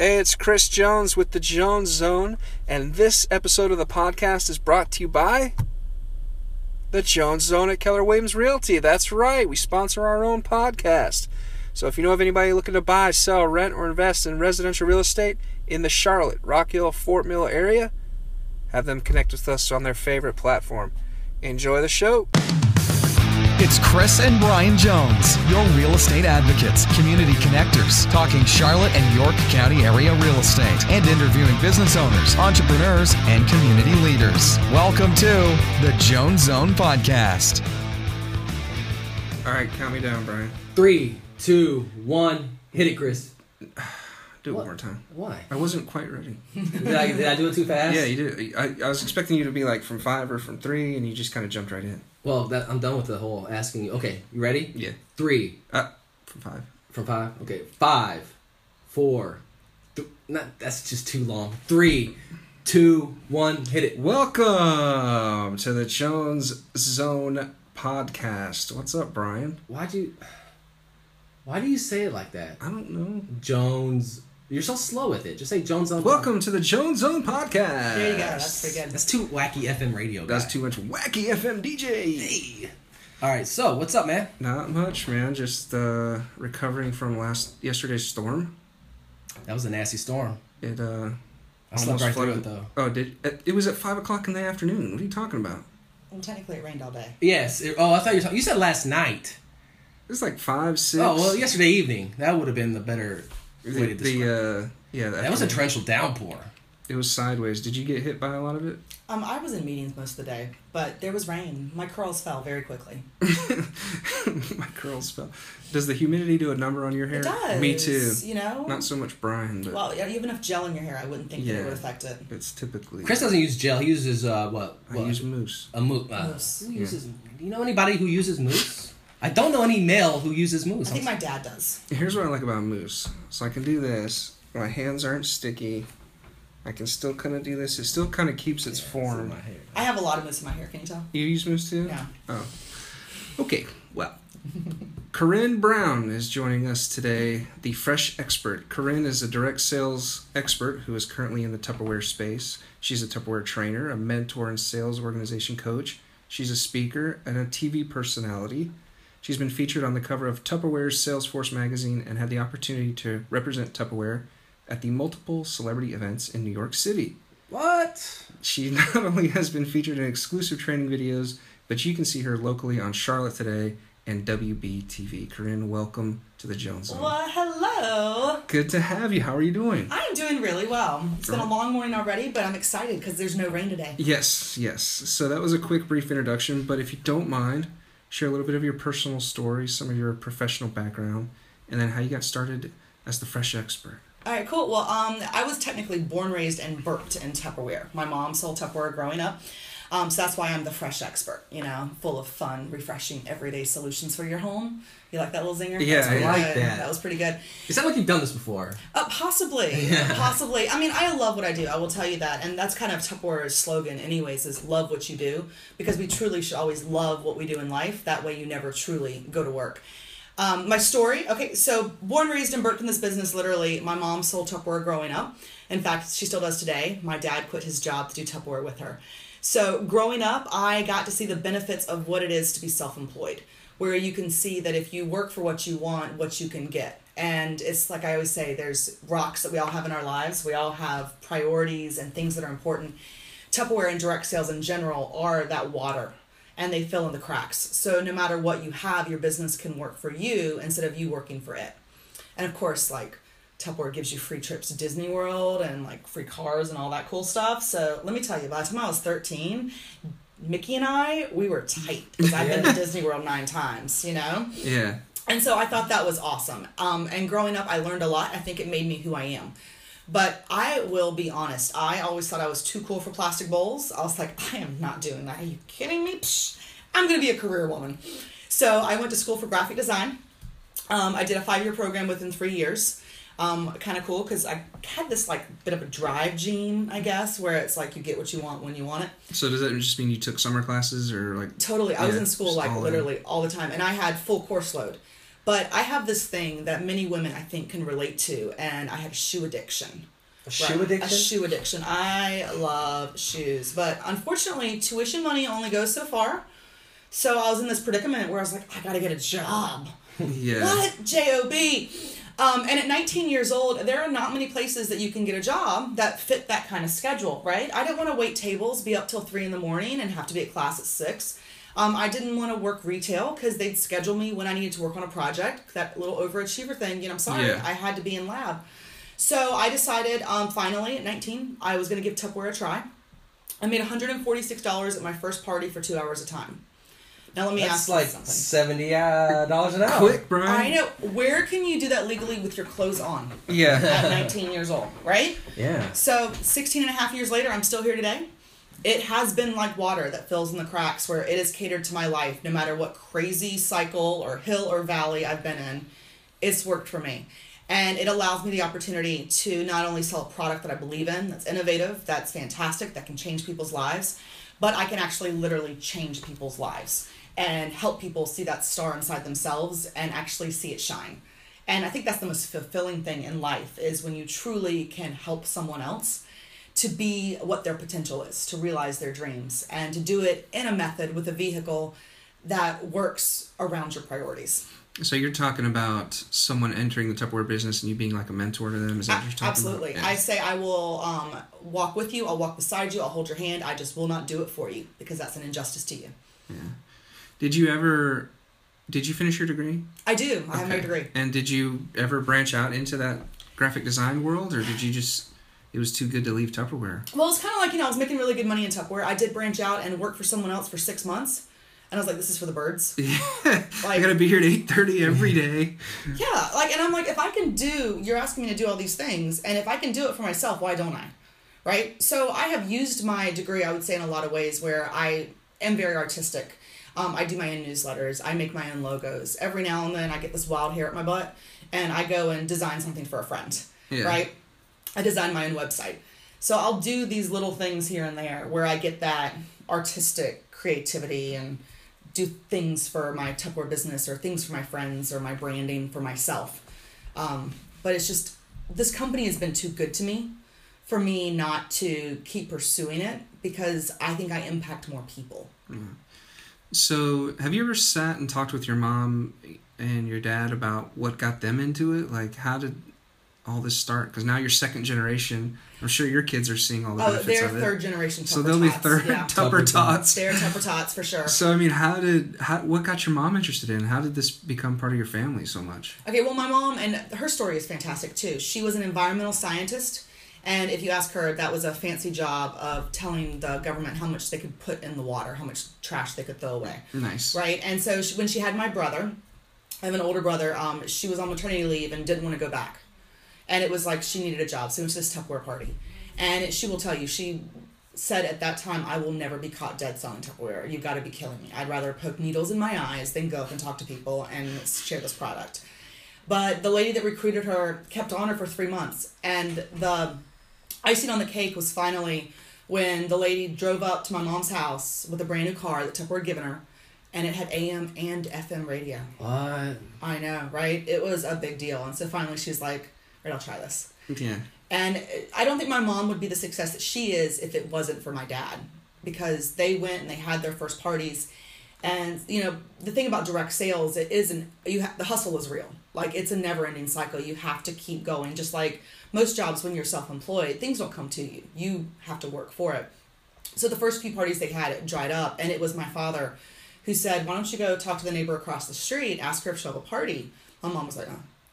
Hey, it's Chris Jones with the Jones Zone, and this episode of the podcast is brought to you by the Jones Zone at Keller Williams Realty. That's right, we sponsor our own podcast. So if you know of anybody looking to buy, sell, rent, or invest in residential real estate in the Charlotte, Rock Hill, Fort Mill area, have them connect with us on their favorite platform. Enjoy the show. It's Chris and Brian Jones, your real estate advocates, community connectors, talking Charlotte and York County area real estate, and interviewing business owners, entrepreneurs, and community leaders. Welcome to the Jones Zone Podcast. All right, count me down, Brian. 3, 2, 1. Hit it, Chris. Do it one more time. Why? I wasn't quite ready. Did I do it too fast? Yeah, you did. I was expecting you to be like from 5 or from 3, and you just kind of jumped right in. Well, I'm done with the whole asking you. Okay, you ready? Yeah. 3. From 5. From 5? Okay. 5, 4. That's just too long. 3, 2, 1. Hit it. Welcome to the Jones Zone Podcast. What's up, Brian? Why do you say it like that? I don't know. Jones. You're so slow with it. Just say Jones Zone. Welcome to the Jones Zone Podcast. There you go. That's pretty good. That's too wacky FM radio, guy. That's too much wacky FM DJ. Hey. All right, so what's up, man? Not much, man. Just recovering from yesterday's storm. That was a nasty storm. It I slept right through it, though. Oh, it was at 5 o'clock in the afternoon. What are you talking about? Well, technically it rained all day. Yes. I thought you were talking. You said last night. It was like 5, 6. Oh, well, yesterday evening. That would have been the better way to describe it. That was a torrential downpour. It was sideways. Did you get hit by a lot of it? I was in meetings most of the day, but there was rain. My curls fell very quickly. My curls fell. Does the humidity do a number on your hair? It does. Me too. You know? Not so much Brian, but... Well, you have enough gel in your hair, I wouldn't think that it would affect it. It's typically... Chris doesn't use gel. He uses, what? I use mousse. A mousse. Mousse. Who uses... Do you know anybody who uses mousse? I don't know any male who uses mousse. I think my dad does. Here's what I like about mousse. So I can do this. My hands aren't sticky. I can still kind of do this. It still kind of keeps its form. I have a lot of mousse in my hair, can you tell? You use mousse too? Yeah. Oh. Okay, well. Corinne Brown is joining us today, the fresh expert. Corinne is a direct sales expert who is currently in the Tupperware space. She's a Tupperware trainer, a mentor and sales organization coach. She's a speaker and a TV personality. She's been featured on the cover of Tupperware's Salesforce magazine and had the opportunity to represent Tupperware at the multiple celebrity events in New York City. What? She not only has been featured in exclusive training videos, but you can see her locally on Charlotte Today and WBTV. Corinne, welcome to the Jones Zone. Well, hello. Good to have you. How are you doing? I'm doing really well. It's been a long morning already, but I'm excited because there's no rain today. Yes. So that was a quick, brief introduction, but if you don't mind, share a little bit of your personal story, some of your professional background, and then how you got started as the fresh expert. All right, cool. Well, I was technically born, raised, and burped in Tupperware. My mom sold Tupperware growing up, so that's why I'm the fresh expert, full of fun, refreshing, everyday solutions for your home. You like that little zinger? Yeah, I like that. That was pretty good. It sounds like you've done this before. Possibly. Possibly. I mean, I love what I do. I will tell you that. And that's kind of Tupperware's slogan anyways, is love what you do. Because we truly should always love what we do in life. That way you never truly go to work. My story, okay, so born, raised, and burped in this business, literally. My mom sold Tupperware growing up. In fact, she still does today. My dad quit his job to do Tupperware with her. So growing up, I got to see the benefits of what it is to be self-employed, where you can see that if you work for what you want, what you can get. And it's like I always say, there's rocks that we all have in our lives. We all have priorities and things that are important. Tupperware and direct sales in general are that water, and they fill in the cracks. So no matter what you have, your business can work for you instead of you working for it. And of course, like, Tupperware gives you free trips to Disney World and like free cars and all that cool stuff. So let me tell you, by the time I was 13, Mickey and I, we were tight because I've been to Disney World 9 times, Yeah. And so I thought that was awesome. And growing up, I learned a lot. I think it made me who I am. But I will be honest, I always thought I was too cool for plastic bowls. I was like, I am not doing that. Are you kidding me? Psh, I'm going to be a career woman. So I went to school for graphic design. I did a 5-year program within 3 years. Kind of cool because I had this like bit of a drive gene, I guess, where it's like you get what you want when you want it. So does that just mean you took summer classes or like? Totally. I was in school like literally all the time, and I had full course load. But I have this thing that many women, I think, can relate to, and I have shoe addiction. A shoe addiction? A shoe addiction. I love shoes. But unfortunately, tuition money only goes so far. So I was in this predicament where I was like, I gotta get a job. Yeah. What? J-O-B. And at 19 years old, there are not many places that you can get a job that fit that kind of schedule, right? I didn't want to wait tables, be up till 3 in the morning, and have to be at class at 6. I didn't want to work retail because they'd schedule me when I needed to work on a project. That little overachiever thing, I'm sorry, Yeah. I had to be in lab. So I decided, finally, at 19, I was going to give Tupperware a try. I made $146 at my first party for 2 hours a time. Now let me ask you like something. $70 an hour. Quick, Brian. I know. Where can you do that legally with your clothes on Yeah. at 19 years old, right? Yeah. So 16 and a half years later, I'm still here today. It has been like water that fills in the cracks where it has catered to my life. No matter what crazy cycle or hill or valley I've been in, it's worked for me. And it allows me the opportunity to not only sell a product that I believe in, that's innovative, that's fantastic, that can change people's lives, but I can actually literally change people's lives and help people see that star inside themselves and actually see it shine. And I think that's the most fulfilling thing in life, is when you truly can help someone else to be what their potential is, to realize their dreams, and to do it in a method with a vehicle that works around your priorities. So you're talking about someone entering the Tupperware business and you being like a mentor to them? Is that what you're talking Absolutely. about? Yeah. I say I will walk with you, I'll walk beside you, I'll hold your hand, I just will not do it for you because that's an injustice to you. Yeah. Did you finish your degree? I do. I have my degree. And did you ever branch out into that graphic design world, or did you just, it was too good to leave Tupperware? Well, it's kind of like, I was making really good money in Tupperware. I did branch out and work for someone else for 6 months. And I was like, this is for the birds. Yeah. Like, I gotta be here at 8:30 every day. Yeah. And I'm like, if I can you're asking me to do all these things, and if I can do it for myself, why don't I? Right? So I have used my degree, I would say, in a lot of ways where I am very artistic. I do my own newsletters. I make my own logos. Every now and then I get this wild hair at my butt, and I go and design something for a friend. Yeah. Right? I design my own website. So I'll do these little things here and there where I get that artistic creativity and do things for my Tupperware business or things for my friends or my branding for myself. But it's just, this company has been too good to me for me not to keep pursuing it because I think I impact more people. Mm-hmm. So have you ever sat and talked with your mom and your dad about what got them into it? Like, how did all this start? Because now you're second generation. I'm sure your kids are seeing all the benefits they're of it. third generation Tupper So they'll be tots, third yeah. Tupper Tots. They're Tupper Tots for sure. So, I mean, what got your mom interested in? How did this become part of your family so much? Okay, well, my mom, and her story is fantastic too. She was an environmental scientist, and if you ask her, that was a fancy job of telling the government how much they could put in the water, how much trash they could throw away. Nice. Right? And so when she had my brother, I have an older brother, she was on maternity leave and didn't want to go back. And it was like she needed a job, so we went to this Tupperware party. And she will tell you, she said at that time, I will never be caught dead selling Tupperware. You've got to be killing me. I'd rather poke needles in my eyes than go up and talk to people and share this product. But the lady that recruited her kept on her for 3 months. And the icing on the cake was finally when the lady drove up to my mom's house with a brand new car that Tupperware had given her. And it had AM and FM radio. What? I know, right? It was a big deal. And so finally she's like, right, I'll try this. Yeah. And I don't think my mom would be the success that she is if it wasn't for my dad. Because they went and they had their first parties. And, the thing about direct sales, it isn't, the hustle is real. Like, it's a never-ending cycle. You have to keep going. Just like most jobs when you're self-employed, things don't come to you. You have to work for it. So the first few parties they had, it dried up. And it was my father who said, why don't you go talk to the neighbor across the street, ask her if she'll have a party. My mom was like,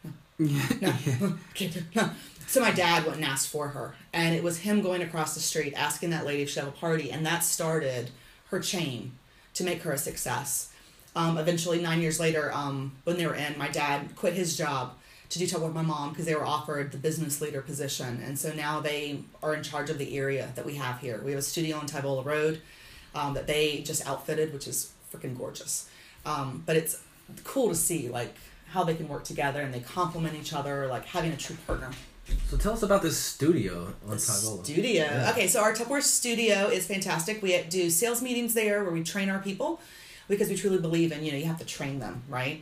no. So my dad went and asked for her. And it was him going across the street, asking that lady if she'd have a party. And that started her chain to make her a success. Eventually, 9 years later, when they were in, my dad quit his job to do Tupperware with my mom because they were offered the business leader position. And so now they are in charge of the area that we have here. We have a studio on Tybola Road that they just outfitted, which is freaking gorgeous. But it's cool to see, like, how they can work together and they complement each other, like having a true partner. So tell us about this studio on Tybola. Studio. Yeah. Okay, so our Tupperware studio is fantastic. We do sales meetings there where we train our people because we truly believe in, you have to train them, right?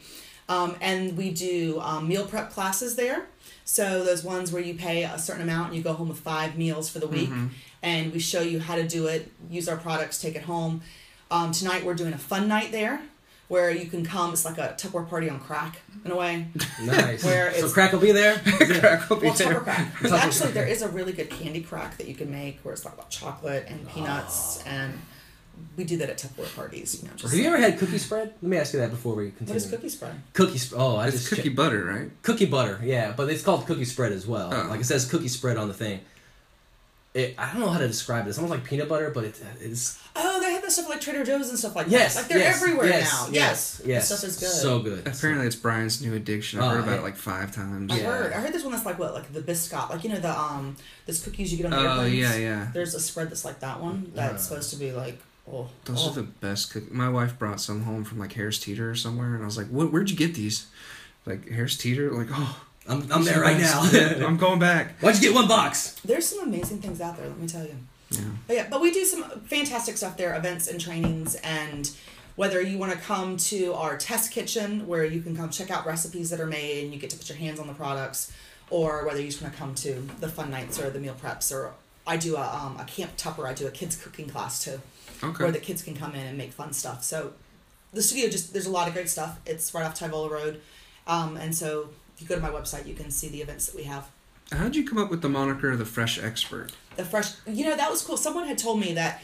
And we do meal prep classes there. So those ones where you pay a certain amount and you go home with 5 meals for the week. And we show you how to do it, use our products, take it home. Tonight we're doing a fun night there where you can come. It's like a Tupperware party on crack, in a way. Nice. Where So crack will be there? Crack will be Well, there. Tupper crack. But actually, there is a really good candy crack that you can make where it's like about chocolate and peanuts, and we do that at Tupperware parties. You know, just Have you ever had cookie spread? Let me ask you that before we continue. what is cookie spread? It's cookie butter, right? Cookie butter, yeah, but it's called cookie spread as well. Oh. Like it says cookie spread on the thing. I don't know how to describe it. It's almost like peanut butter, but it's. Oh, they have that stuff like Trader Joe's and stuff like Yes, that. Like they're yes, everywhere yes, now. yes, yes. That stuff is good. So good. Apparently, it's Brian's new addiction. I've heard about it like 5 times. I Yeah. heard there's one that's like what, like the biscuit, like you know the those cookies you get on the Oh, airplanes. yeah. There's a spread that's like that one that's supposed to be like Those are the best cookies. My wife brought some home from like Harris Teeter or somewhere, and I was like, "Where'd you get these?" Like Harris Teeter, like I'm there right now. I'm going back. Why'd you get 1 box? There's some amazing things out there, let me tell you. Yeah. But we do some fantastic stuff there, events and trainings, and whether you want to come to our test kitchen where you can come check out recipes that are made and you get to put your hands on the products, or whether you just want to come to the fun nights or the meal preps, or I do a Camp Tupper, I do a kids cooking class too, Okay. where the kids can come in and make fun stuff. So the studio there's a lot of great stuff. It's right off Tyvola Road, and so if you go to my website, you can see the events that we have. How'd you come up with the moniker The Fresh Expert? The fresh, that was cool. Someone had told me that,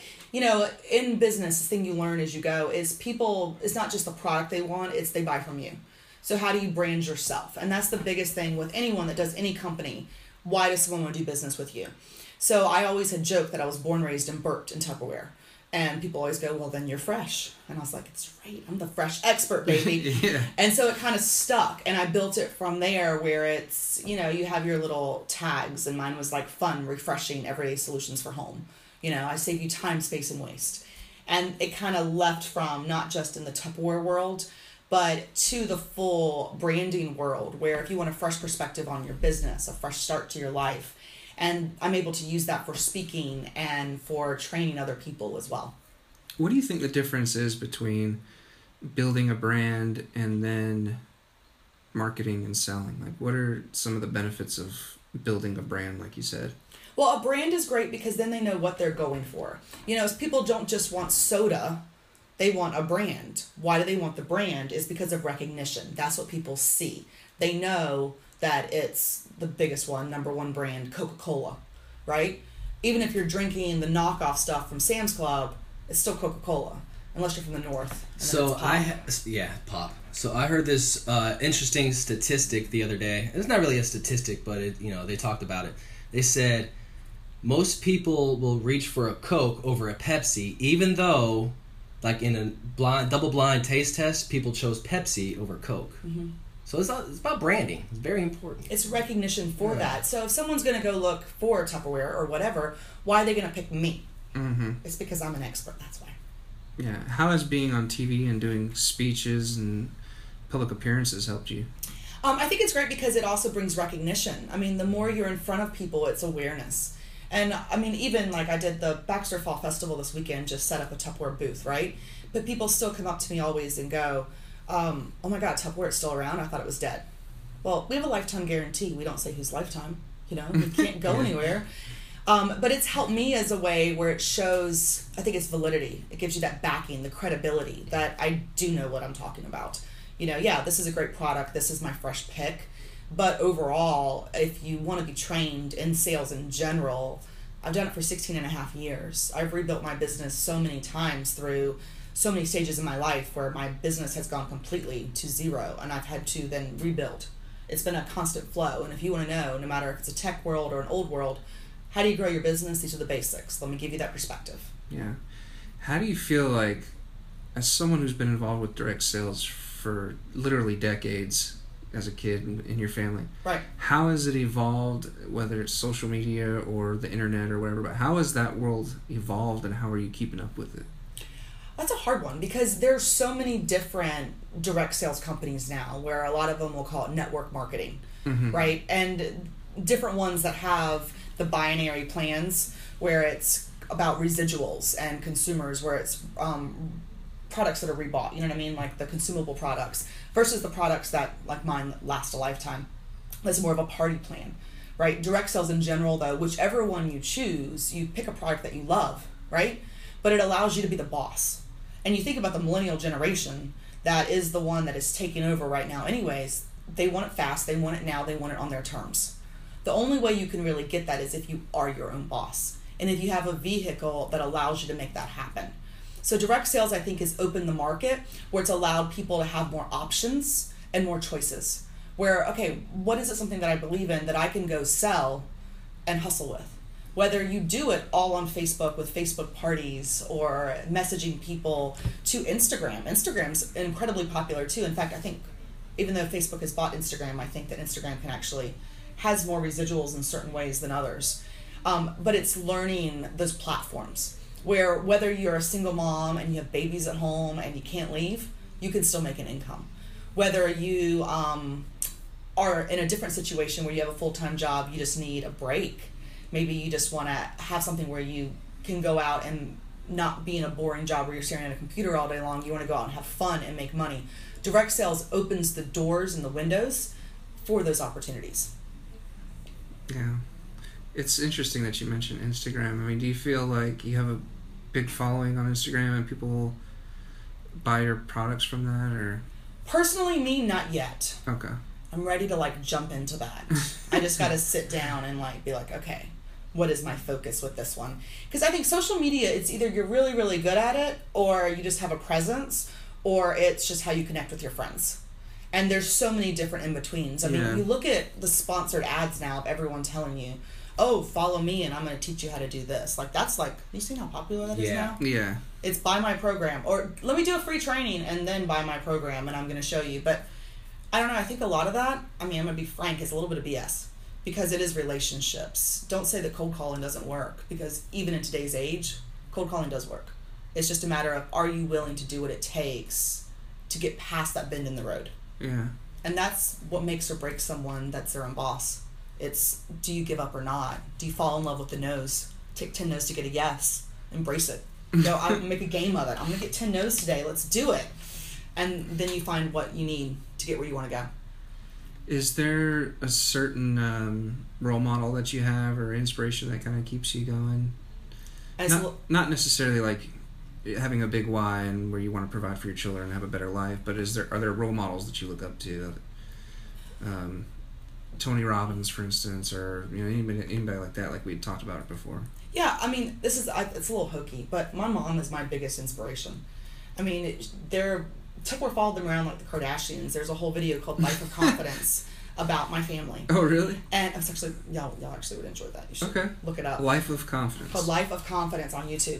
in business, the thing you learn as you go is people, it's not just the product they want, it's they buy from you. So how do you brand yourself? And that's the biggest thing with anyone that does any company. Why does someone want to do business with you? So I always had joked that I was born, raised, and burped in Tupperware. And people always go, well, then you're fresh. And I was like, it's right. I'm the fresh expert, baby. Yeah. And so it kind of stuck. And I built it from there where it's, you have your little tags. And mine was like fun, refreshing, everyday solutions for home. I save you time, space, and waste. And it kind of left from not just in the Tupperware world, but to the full branding world where if you want a fresh perspective on your business, a fresh start to your life, and I'm able to use that for speaking and for training other people as well. What do you think the difference is between building a brand and then marketing and selling? Like, what are some of the benefits of building a brand, like you said? Well, a brand is great because then they know what they're going for. People don't just want soda, they want a brand. Why do they want the brand? Is because of recognition. That's what people see. They know that it's the biggest one, number one brand, Coca-Cola, right? Even if you're drinking the knockoff stuff from Sam's Club, it's still Coca-Cola, unless you're from the north. So pop. So I heard this interesting statistic the other day. It's not really a statistic, but they talked about it. They said most people will reach for a Coke over a Pepsi, even though, like in a double-blind taste test, people chose Pepsi over Coke. Mm-hmm. So it's about branding. It's very important. It's recognition for that. So if someone's going to go look for Tupperware or whatever, why are they going to pick me? Mm-hmm. It's because I'm an expert. That's why. Yeah. How has being on TV and doing speeches and public appearances helped you? I think it's great because it also brings recognition. I mean, the more you're in front of people, it's awareness. And I mean, even like I did the Baxter Fall Festival this weekend, just set up a Tupperware booth, right? But people still come up to me always and go, oh my God, Tupperware is still around? I thought it was dead. Well, we have a lifetime guarantee. We don't say whose lifetime. We can't go anywhere. But it's helped me as a way where it shows, I think it's validity. It gives you that backing, the credibility that I do know what I'm talking about. This is a great product. This is my fresh pick. But overall, if you want to be trained in sales in general, I've done it for 16 and a half years. I've rebuilt my business so many times through so many stages in my life where my business has gone completely to zero and I've had to then rebuild. It's been a constant flow. And if you want to know, no matter if it's a tech world or an old world, how do you grow your business? These are the basics. Let me give you that perspective. Yeah. How do you feel like, as someone who's been involved with direct sales for literally decades as a kid in your family, right? How has it evolved, whether it's social media or the internet or whatever, but how has that world evolved and how are you keeping up with it? That's a hard one because there's so many different direct sales companies now where a lot of them will call it network marketing, mm-hmm. right? And different ones that have the binary plans where it's about residuals and consumers where it's products that are rebought, you know what I mean? Like the consumable products versus the products that, like mine, last a lifetime. That's more of a party plan, right? Direct sales in general, though, whichever one you choose, you pick a product that you love, right? But it allows you to be the boss. And you think about the millennial generation, that is the one that is taking over right now anyways. They want it fast, they want it now, they want it on their terms. The only way you can really get that is if you are your own boss. And if you have a vehicle that allows you to make that happen. So direct sales, I think, has opened the market where it's allowed people to have more options and more choices. Where, okay, what is it something that I believe in that I can go sell and hustle with? Whether you do it all on Facebook with Facebook parties or messaging people to Instagram. Instagram's incredibly popular too. In fact, I think even though Facebook has bought Instagram, I think that Instagram can actually has more residuals in certain ways than others. But it's learning those platforms where whether you're a single mom and you have babies at home and you can't leave, you can still make an income. Whether you are in a different situation where you have a full-time job, you just need a break. Maybe you just want to have something where you can go out and not be in a boring job where you're staring at a computer all day long. You want to go out and have fun and make money. Direct sales opens the doors and the windows for those opportunities. Yeah. It's interesting that you mentioned Instagram. I mean, do you feel like you have a big following on Instagram and people will buy your products from that, or? Personally, me, not yet. Okay. I'm ready to like jump into that. I just got to sit down and like be like, okay, what is my focus with this one? Because I think social media, it's either you're really, really good at it, or you just have a presence, or it's just how you connect with your friends. And there's so many different in-betweens. I mean, you look at the sponsored ads now of everyone telling you, oh, follow me and I'm going to teach you how to do this. Like, that's like, you see how popular that is now? Yeah. It's buy my program. Or let me do a free training and then buy my program and I'm going to show you. But I don't know. I think a lot of that, I mean, I'm going to be frank, is a little bit of BS. Because it is relationships. Don't say that cold calling doesn't work. Because even in today's age, cold calling does work. It's just a matter of, are you willing to do what it takes to get past that bend in the road? Yeah. And that's what makes or breaks someone that's their own boss. It's, do you give up or not? Do you fall in love with the no's? Take 10 no's to get a yes. Embrace it. No, I'll make a game of it. I'm going to get 10 no's today. Let's do it. And then you find what you need to get where you want to go. Is there a certain role model that you have or inspiration that kind of keeps you going? Not necessarily like having a big why and where you want to provide for your children and have a better life, but are there role models that you look up to? Tony Robbins, for instance, or anybody like that, like we had talked about it before. Yeah, I mean, it's a little hokey, but my mom is my biggest inspiration. I mean, Tupperware followed them around like the Kardashians. There's a whole video called Life of Confidence about my family. Oh, really? And it's actually, y'all actually would enjoy that. You should look it up. Life of Confidence. Called Life of Confidence on YouTube.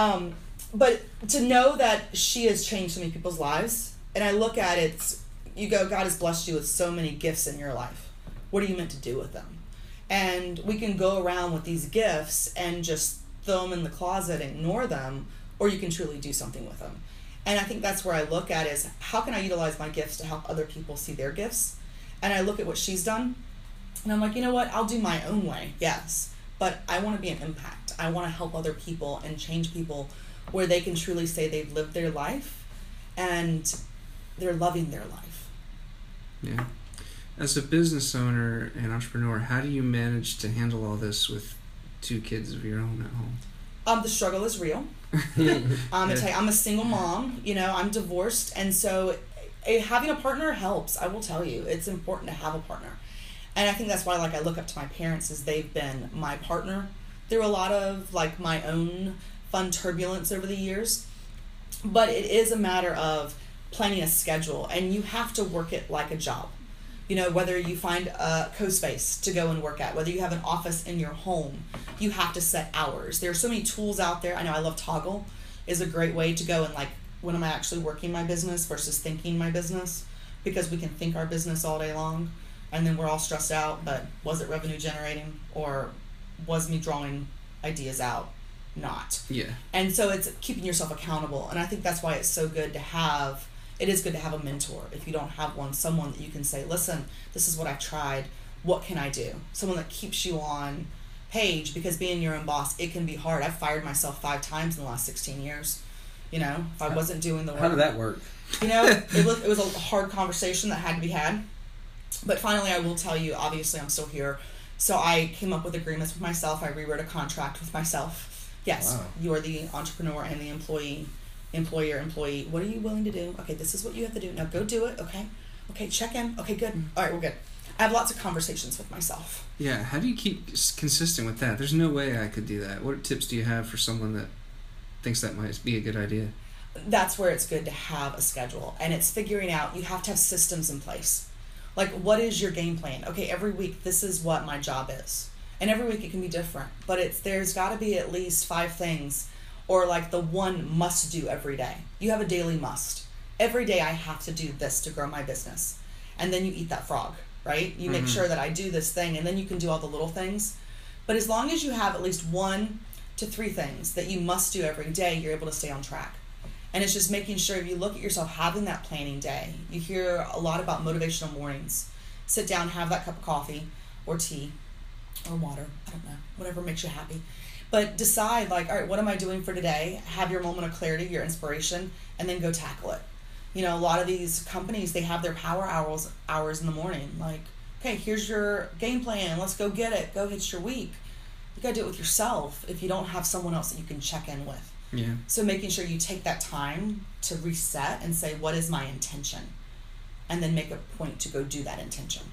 But to know that she has changed so many people's lives, and I look at it, you go, God has blessed you with so many gifts in your life. What are you meant to do with them? And we can go around with these gifts and just throw them in the closet and ignore them, or you can truly do something with them. And I think that's where I look at is, how can I utilize my gifts to help other people see their gifts? And I look at what she's done, and I'm like, you know what? I'll do my own way, yes. But I want to be an impact. I want to help other people and change people where they can truly say they've lived their life and they're loving their life. Yeah. As a business owner and entrepreneur, how do you manage to handle all this with 2 kids of your own at home? The struggle is real. I'm a single mom. I'm divorced, and so having a partner helps. I will tell you, it's important to have a partner, and I think that's why I look up to my parents, as they've been my partner through a lot of my own fun turbulence over the years. But it is a matter of planning a schedule, and you have to work it like a job. Whether you find a co-space to go and work at, whether you have an office in your home, you have to set hours. There are so many tools out there. I know I love Toggl is a great way to go and when am I actually working my business versus thinking my business, because we can think our business all day long and then we're all stressed out, but was it revenue generating, or was me drawing ideas out? Not. Yeah. And so it's keeping yourself accountable. And I think that's why it's so good to have, it is good to have a mentor. If you don't have one, someone that you can say, listen, this is what I've tried. What can I do? Someone that keeps you on page, because being your own boss, it can be hard. I've fired myself 5 times in the last 16 years. You know, if I wasn't doing the work. How did that work? You know, it was a hard conversation that had to be had. But finally, I will tell you, obviously, I'm still here. So I came up with agreements with myself. I rewrote a contract with myself. Yes, Wow. You're the entrepreneur and the employee, employer, employee. What are you willing to do? Okay, this is what you have to do. Now go do it. Okay. Okay, check in. Okay, good. All right, we're good. I have lots of conversations with myself. Yeah, how do you keep consistent with that? There's no way I could do that. What tips do you have for someone that thinks that might be a good idea? That's where it's good to have a schedule, and it's figuring out, you have to have systems in place. Like, what is your game plan? Okay, every week this is what my job is, and every week it can be different, but there's got to be at least 5 things, or like the one must do every day. You have a daily must. Every day I have to do this to grow my business, and then you eat that frog, right? You make sure that I do this thing, and then you can do all the little things. But as long as you have at least 1 to 3 things that you must do every day, you're able to stay on track. And it's just making sure, if you look at yourself having that planning day. You hear a lot about motivational mornings. Sit down, have that cup of coffee or tea or water. I don't know, whatever makes you happy. But decide, like, all right, what am I doing for today? Have your moment of clarity, your inspiration, and then go tackle it. You know, a lot of these companies, they have their power hours in the morning. Like, okay, here's your game plan. Let's go get it. Go, it's your week. You got to do it with yourself if you don't have someone else that you can check in with. Yeah. So making sure you take that time to reset and say, what is my intention? And then make a point to go do that intention.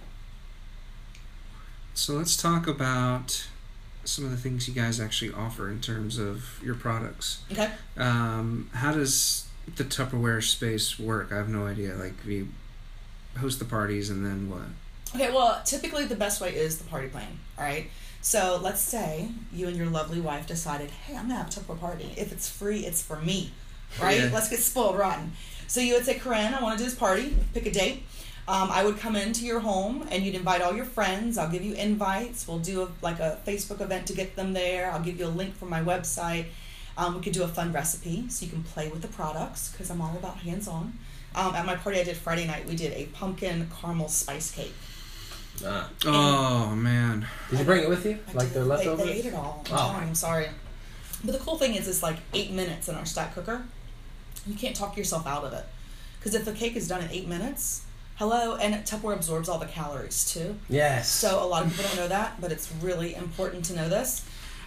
So let's talk about some of the things you guys actually offer in terms of your products. Okay. How does the Tupperware space work? I have no idea. Like, we host the parties and then what? Okay, well, typically the best way is the party plan, all right? So let's say you and your lovely wife decided, hey, I'm going to have a Tupperware party. If it's free, it's for me, right? Yeah. Let's get spoiled rotten. So you would say, Corinne, I want to do this party. Pick a date. I would come into your home and you'd invite all your friends. I'll give you invites. We'll do a Facebook event to get them there. I'll give you a link from my website. We could do a fun recipe so you can play with the products, because I'm all about hands-on. At my party I did Friday night, we did a pumpkin caramel spice cake. Ah. Oh, man. Did you bring it with you? Like the leftovers? They ate it all. I'm sorry. But the cool thing is it's like 8 minutes in our stack cooker. You can't talk yourself out of it. Because if the cake is done in 8 minutes, hello, and Tupperware absorbs all the calories too. Yes. So a lot of people don't know that, but it's really important to know this.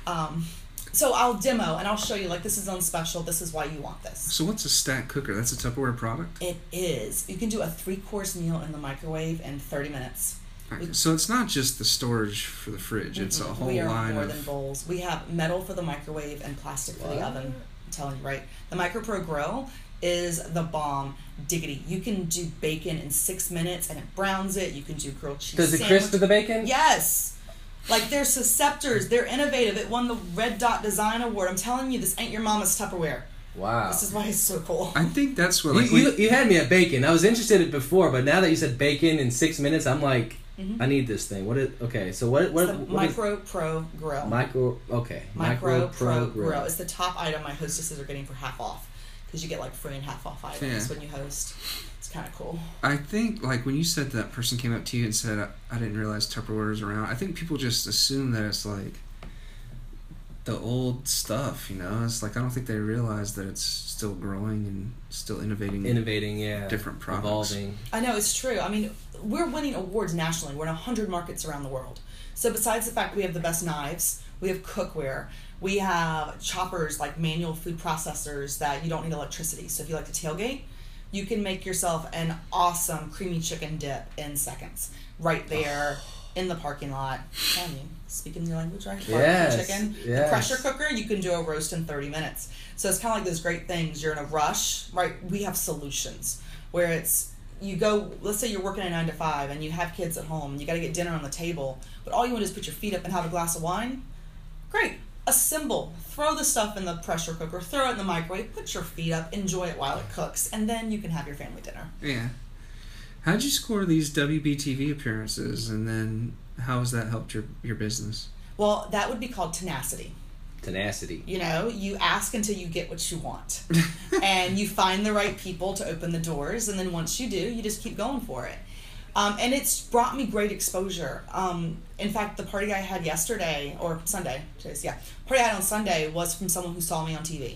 So I'll demo and I'll show you, like, this is on special, this is why you want this. So what's a stack cooker? That's a Tupperware product? It is. You can do a 3-course meal in the microwave in 30 minutes. So it's not just the storage for the fridge, it's a whole we are line more of... than bowls. We have metal for the microwave and plastic for the What? oven. I'm telling you, right? The MicroPro Grill is the bomb diggity. You can do bacon in 6 minutes and it browns it. You can do grilled cheese Does it sandwich. crisp the bacon? Yes. Like, they're Susceptors. They're innovative. It won the Red Dot Design Award. I'm telling you, this ain't your mama's Tupperware. Wow. This is why it's so cool. I think that's what... You had me at bacon. I was interested in it before, but now that you said bacon in 6 minutes, I'm like, I need this thing. What is... Okay, so what It's the what is... MicroPro Grill. MicroPro Grill. It's the top item my hostesses are getting for half off. Because you get, like, free and half off items Yeah. when you host. It's kind of cool. I think, like, when you said that person came up to you and said, I didn't realize Tupperware was around, I think people just assume that it's, like, the old stuff, you know? It's like, I don't think they realize that it's still growing and still innovating different products. Evolving. I know, it's true. I mean, we're winning awards nationally. We're in 100 markets around the world. So besides the fact we have the best knives, we have cookware, we have choppers, like manual food processors that you don't need electricity. So if you like to tailgate, you can make yourself an awesome creamy chicken dip in seconds right there in the parking lot. I mean, speaking your language, right? Yes, Barbecue chicken. yes. The pressure cooker, you can do a roast in 30 minutes. So it's kind of like those great things. You're in a rush, right? We have solutions where it's, you go, let's say you're working a 9 to 5 and you have kids at home and you got to get dinner on the table, but all you want to do is put your feet up and have a glass of wine. Great. Assemble. Throw the stuff in the pressure cooker. Throw it in the microwave. Put your feet up. Enjoy it while it cooks. And then you can have your family dinner. Yeah. How'd you score these WBTV appearances, and then how has that helped your business? Well, that would be called tenacity. Tenacity. You know, you ask until you get what you want. And you find the right people to open the doors. And then once you do, you just keep going for it. And it's brought me great exposure. In fact, the party I had yesterday, or Sunday, party I had on Sunday was from someone who saw me on TV.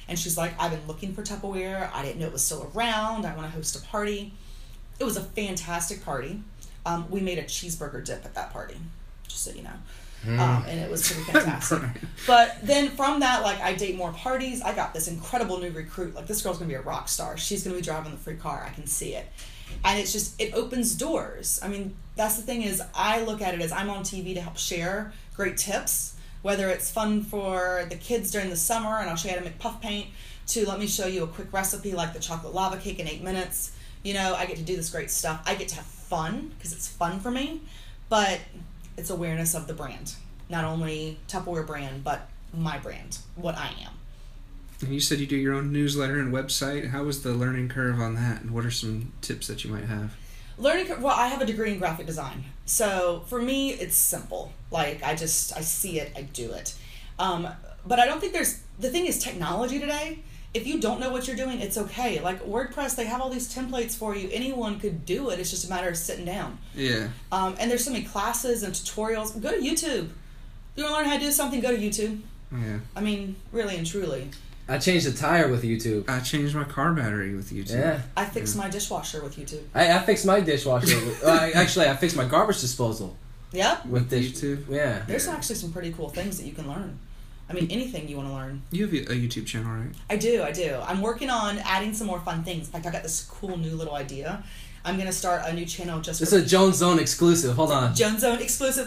And she's like, I've been looking for Tupperware. I didn't know it was still around. I want to host a party. It was a fantastic party. We made a cheeseburger dip at that party, just so you know. And it was pretty fantastic. But then from that, like, I date more parties. I got this incredible new recruit. Like, this girl's going to be a rock star. She's going to be driving the free car. I can see it. And it's just, it opens doors. I mean, that's the thing is, I look at it as I'm on TV to help share great tips, whether it's fun for the kids during the summer, and I'll show you how to make puff paint, to let me show you a quick recipe like the chocolate lava cake in 8 minutes. You know, I get to do this great stuff. I get to have fun because it's fun for me, but it's awareness of the brand. Not only Tupperware brand, but my brand, what I am. And you said you do your own newsletter and website. How was the learning curve on that, and what are some tips that you might have? Well, I have a degree in graphic design. So for me, it's simple. Like, I see it, I do it. But I don't think the thing is technology today. If you don't know what you're doing, it's okay. Like WordPress, they have all these templates for you. Anyone could do it. It's just a matter of sitting down. Yeah. And there's so many classes and tutorials. Go to YouTube. You want to learn how to do something, go to YouTube. Yeah. I mean, really and truly. I changed the tire with YouTube. I changed my car battery with YouTube. Yeah. I fixed my dishwasher with YouTube. I fixed my dishwasher. I fixed my garbage disposal. Yep. With YouTube. Yeah. There's actually some pretty cool things that you can learn. I mean, anything you want to learn. You have a YouTube channel, right? I do. I'm working on adding some more fun things. In fact, I got this cool new little idea. I'm going to start a new channel just This is a Jones Zone exclusive. Hold on. Jones Zone exclusive.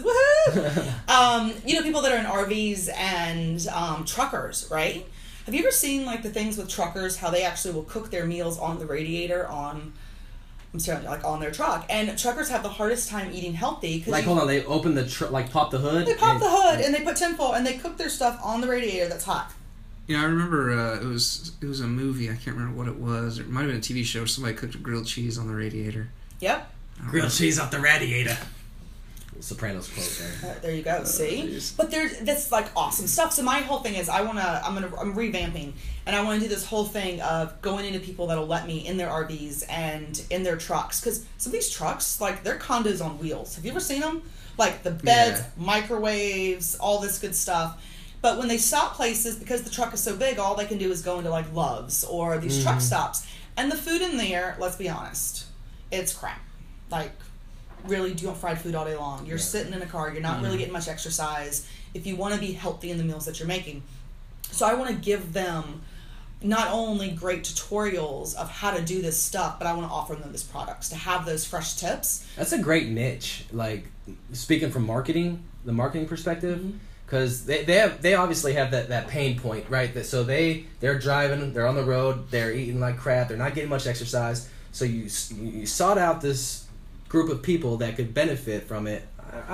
Woohoo! You know, people that are in RVs and truckers, right? Have you ever seen, like, the things with truckers, how they actually will cook their meals on the radiator on their truck? And truckers have the hardest time eating healthy. Hold on, they open the pop the hood? They pop the hood and they put tinfoil and they cook their stuff on the radiator that's hot. Yeah, I remember it was a movie. I can't remember what it was. It might have been a TV show. Somebody cooked grilled cheese on the radiator. Yep. Grilled cheese off the radiator. Sopranos quote there. There you go. See, but that's like awesome stuff. So my whole thing is I'm revamping, and I want to do this whole thing of going into people that'll let me in their RVs and in their trucks, because some of these trucks, like, they're condos on wheels. Have you ever seen them? Like the beds, microwaves, all this good stuff. But when they stop places, because the truck is so big, all they can do is go into like Love's or these truck stops, and the food in there, let's be honest, it's crap. Like, really, do you want fried food all day long? You're sitting in a car. You're not really getting much exercise if you want to be healthy in the meals that you're making. So I want to give them not only great tutorials of how to do this stuff, but I want to offer them those products, to have those fresh tips. That's a great niche. Like, speaking from the marketing perspective, because they obviously have that pain point, right? So they're driving, they're on the road, they're eating like crap, they're not getting much exercise. So you sought out this group of people that could benefit from it.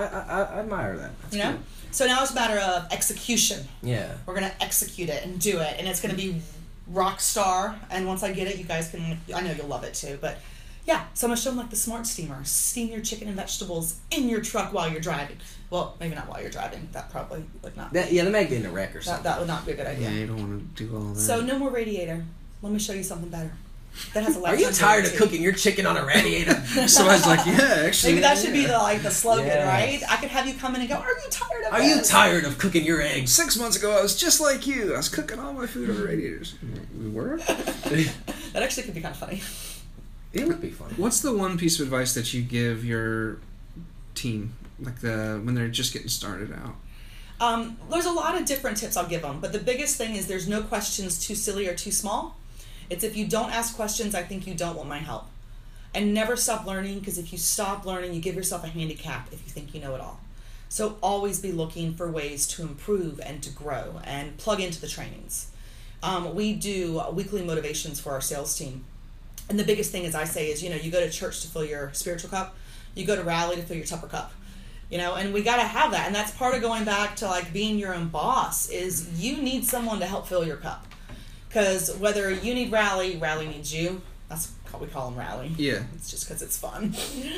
I admire that. That's cool. So now it's a matter of execution. Yeah. We're going to execute it and do it, and it's going to be rock star. And once I get it, you guys I know you'll love it too. But yeah, so I'm going to show them like the Smart Steamer. Steam your chicken and vegetables in your truck while you're driving. Well, maybe not while you're driving. That probably would not. That might get in a wreck or something. That would not be a good idea. Yeah, you don't want to do all that. So no more radiator. Let me show you something better. That has a Are you tired of cooking your chicken on a radiator? Somebody's like, yeah, actually. Maybe that should be the slogan, right? I could have you come in and go, are you tired of Are you tired of cooking your eggs? 6 months ago, I was just like you. I was cooking all my food on radiators. We were? That actually could be kind of funny. It would be funny. What's the one piece of advice that you give your team, like when they're just getting started out? There's a lot of different tips I'll give them, but the biggest thing is there's no questions too silly or too small. It's if you don't ask questions, I think you don't want my help. And never stop learning, because if you stop learning, you give yourself a handicap if you think you know it all. So always be looking for ways to improve and to grow and plug into the trainings. We do weekly motivations for our sales team. And the biggest thing, as I say, is, you go to church to fill your spiritual cup. You go to rally to fill your Tupper cup. And we got to have that. And that's part of going back to like being your own boss, is you need someone to help fill your cup. Because whether you need rally needs you. That's what we call them, rally. Yeah. It's just because it's fun.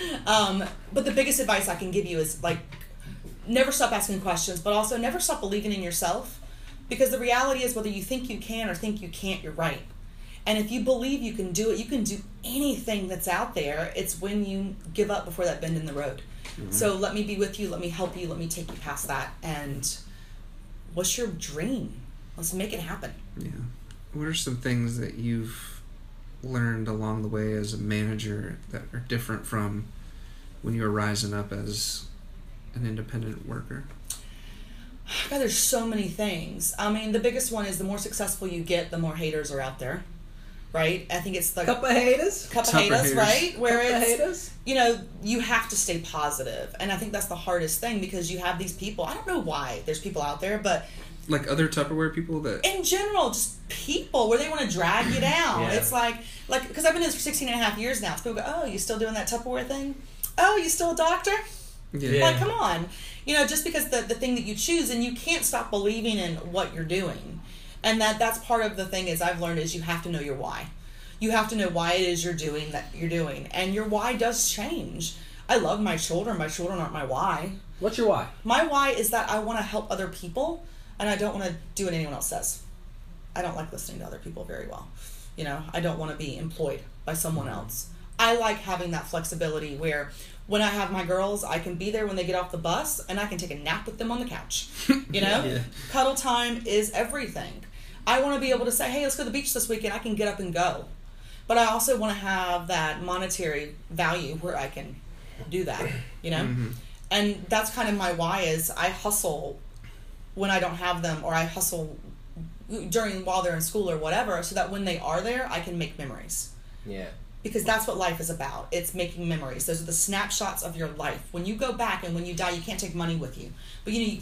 But the biggest advice I can give you is, like, never stop asking questions, but also never stop believing in yourself. Because the reality is, whether you think you can or think you can't, you're right. And if you believe you can do it, you can do anything that's out there. It's when you give up before that bend in the road. Mm-hmm. So let me be with you. Let me help you. Let me take you past that. And what's your dream? Let's make it happen. Yeah. what are some things that you've learned along the way as a manager that are different from when you were rising up as an independent worker? God, there's so many things. I mean, the biggest one is the more successful you get, the more haters are out there, right? I think it's the Cup of haters. Cup of haters, right? Where Cup of it's, haters. you know, you have to stay positive. And I think that's the hardest thing because you have these people. I don't know why there's people out there, but Like other Tupperware people that... in general, just people where they want to drag you down. Yeah. It's like, because I've been doing this for 16 and a half years now. So people go, oh, you still doing that Tupperware thing? Oh, you still a doctor? Yeah. Like, come on. You know, just because the thing that you choose, and you can't stop believing in what you're doing. And that's part of the thing is I've learned is you have to know your why. You have to know why it is you're doing that you're doing. And your why does change. I love my children. My children aren't my why. What's your why? My why is that I want to help other people, and I don't want to do what anyone else says. I don't like listening to other people very well. You know, I don't want to be employed by someone else. I like having that flexibility where when I have my girls, I can be there when they get off the bus, and I can take a nap with them on the couch. You know? Yeah. Cuddle time is everything. I want to be able to say, hey, let's go to the beach this weekend. I can get up and go. But I also want to have that monetary value where I can do that, you know? Mm-hmm. And that's kind of my why is I hustle when I don't have them, or I hustle while they're in school or whatever, so that when they are there, I can make memories. Yeah. Because that's what life is about. It's making memories. Those are the snapshots of your life. When you go back and when you die, you can't take money with you. But you know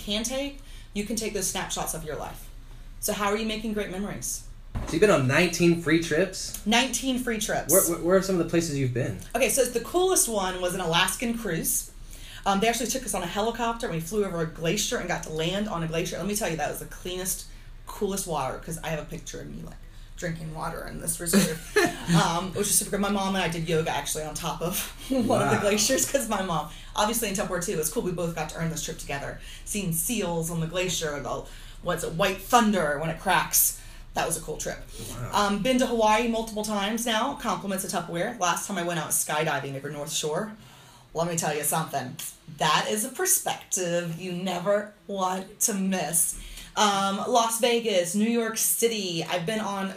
you can take those snapshots of your life. So how are you making great memories? So you've been on 19 free trips? 19 free trips. Where are some of the places you've been? Okay, so the coolest one was an Alaskan cruise. They actually took us on a helicopter and we flew over a glacier and got to land on a glacier. Let me tell you, that was the cleanest, coolest water because I have a picture of me like drinking water in this reserve, which was super good. My mom and I did yoga actually on top of one of the glaciers because my mom, obviously in Tupperware too, it was cool. We both got to earn this trip together. Seeing seals on the glacier, white thunder when it cracks. That was a cool trip. Wow. Been to Hawaii multiple times now. Compliments of Tupperware. Last time I went out skydiving over North Shore. Let me tell you something. That is a perspective you never want to miss. Las Vegas, New York City. I've been on,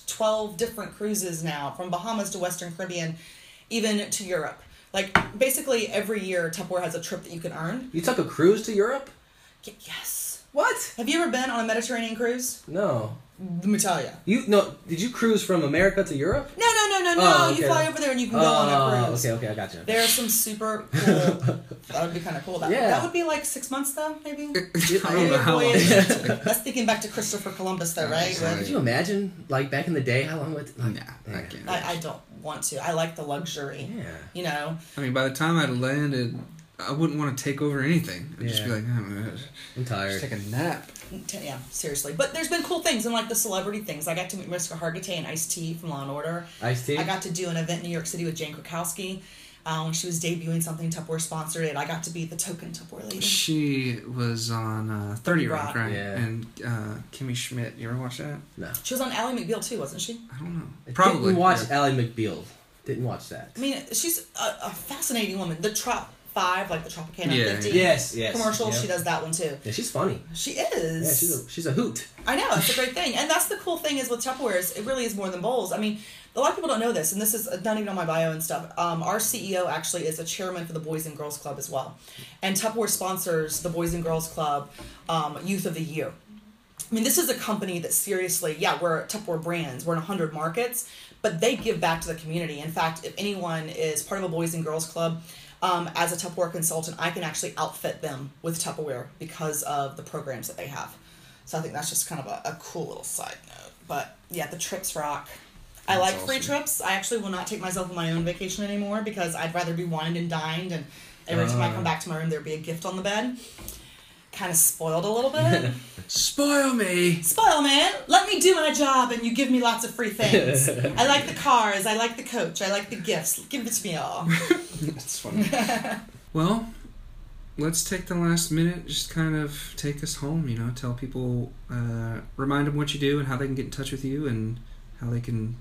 12 different cruises now, from Bahamas to Western Caribbean, even to Europe. Like, basically every year Tupperware has a trip that you can earn. You took a cruise to Europe? Yes. What? Have you ever been on a Mediterranean cruise? No. Let me tell you. Did you cruise from America to Europe? No. Oh, okay. You fly over there and you can go on a cruise. Okay, I got you. There are some super cool. That would be kind of cool. That would be like 6 months though, maybe. I don't know how long it took. That's thinking back to Christopher Columbus, though, right? Could you imagine, like, back in the day, how long would... Nah, I can't. I don't want to. I like the luxury. Yeah. You know. I mean, by the time I'd landed, I wouldn't want to take over anything. I'd just be like, I'm just tired. take a nap. Yeah, seriously. But there's been cool things and like the celebrity things. I got to meet Mariska Hargitay and Ice-T from Law & Order. Ice-T? I got to do an event in New York City with Jane Krakowski. When she was debuting something, Tupperware sponsored it. I got to be the token Tupperware lady. She was on 30 Rock, right? Yeah. And Kimmy Schmidt. You ever watch that? No. She was on Ally McBeal too, wasn't she? I don't know. Probably. Didn't watch yeah. Ally McBeal. Didn't watch that. I mean, she's a fascinating woman. The Trop 5, like the Tropicana Yeah, 50 Yes. commercial, Yeah. she does that one too. Yeah, she's funny. She Yeah, is. she's a hoot. I know, it's a great thing. And that's the cool thing is with Tupperware, is it really is more than bowls. I mean, a lot of people don't know this, and this is not even on my bio and stuff. Our CEO actually is a chairman for the Boys and Girls Club as well. And Tupperware sponsors the Boys and Girls Club Youth of the Year. I mean, this is a company that seriously, we're Tupperware brands. We're in 100 markets, but they give back to the community. In fact, if anyone is part of a Boys and Girls Club, as a Tupperware consultant, I can actually outfit them with Tupperware because of the programs that they have. So I think that's just kind of a cool little side note. But yeah, the trips rock. I like free trips. I actually will not take myself on my own vacation anymore because I'd rather be wined and dined, and every time I come back to my room there'd be a gift on the bed. Kind of spoiled a little bit. Spoil me. Spoil, man. Let me do my job and you give me lots of free things. I like the cars. I like the coach. I like the gifts. Give it to me all. That's funny. Well, let's take the last minute. Just kind of take us home, tell people, remind them what you do and how they can get in touch with you and how they can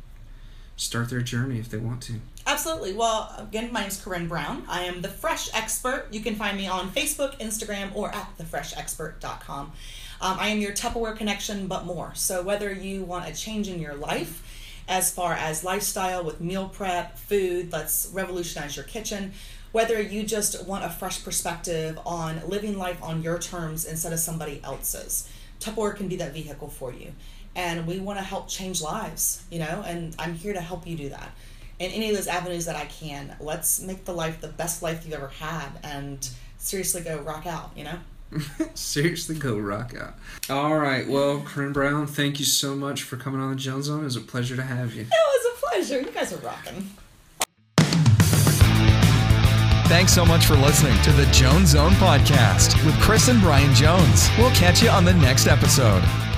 start their journey if they want to. Absolutely. Well, again, my name is Corinne Brown. I am the Fresh Expert. You can find me on Facebook, Instagram, or at thefreshexpert.com. I am your Tupperware connection, but more. So whether you want a change in your life, as far as lifestyle with meal prep, food, let's revolutionize your kitchen, whether you just want a fresh perspective on living life on your terms instead of somebody else's, Tupperware can be that vehicle for you. And we want to help change lives, and I'm here to help you do that. In any of those avenues that I can, let's make the life the best life you've ever had, and seriously go rock out, Seriously, go rock out. All right. Well, Corinne Brown, thank you so much for coming on the Jones Zone. It was a pleasure to have you. It was a pleasure. You guys are rocking. Thanks so much for listening to the Jones Zone Podcast with Chris and Brian Jones. We'll catch you on the next episode.